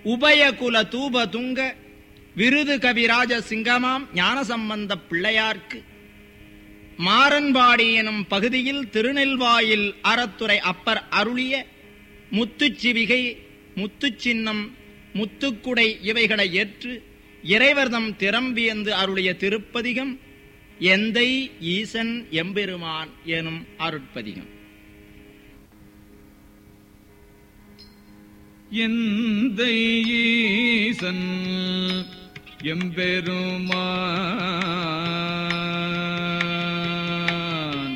உபயகுல தூப துங்க விருது கவிராஜ சிங்கமாம் ஞானசம்பந்த பிள்ளையார்க்கு மாறன்பாடி எனும் பகுதியில் திருநெல்வாயில் அறத்துறை அப்பர் அருளிய முத்துச்சிவிகை, முத்துச்சின்னம், முத்துக்குடை இவைகளை ஏற்று இறைவர்தம் திறம்பியந்து அருளிய திருப்பதிகம் எந்தை ஈசன் எம்பெருமான் எனும் அருட்பதிகம். எந்தை ஈசன் எம்பெருமான்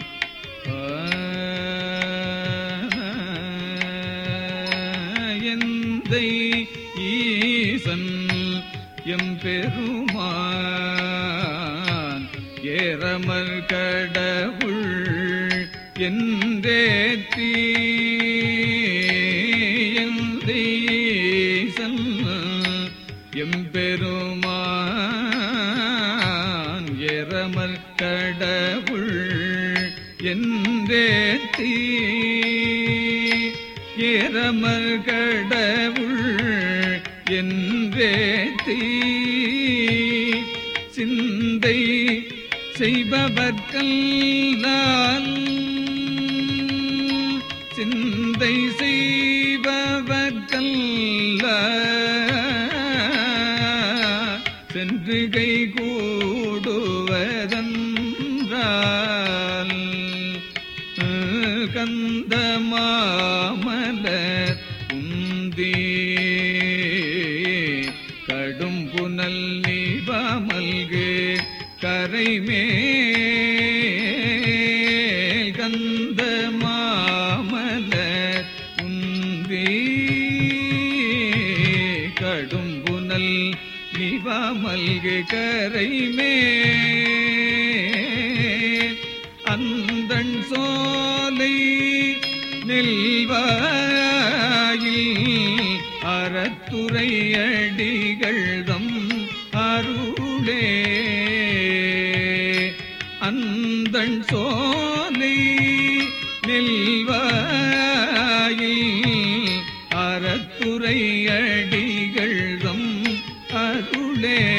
எந்தை ஈசன் எம்பெருமான் ஏறமர் கடவுள் என்றேத்தி ஈசன் எம்பெருமான் ஏறமர் கடவுள் என்றேத்தி ஏறமர் கடவுள் என்றேத்தி சிந்தை செய்பவர்க்கெல்லாம் சிந்தை சென்று கை கூடுவதென்றால் கந்த மாமலர் உந்தி கடும் புனல் நீபமல்கு கரைமேல் கந்த மாமலர் உந்தி கடும் புனல் நிவாமல்கு கரைமேல் அந்தண் சோலை நெல்வாயில் அறத்துறை அடிகள்தம் அருளே அந்தண் சோலை நெல்வாயில் அறத்துறை அடிகள்தம் அருளே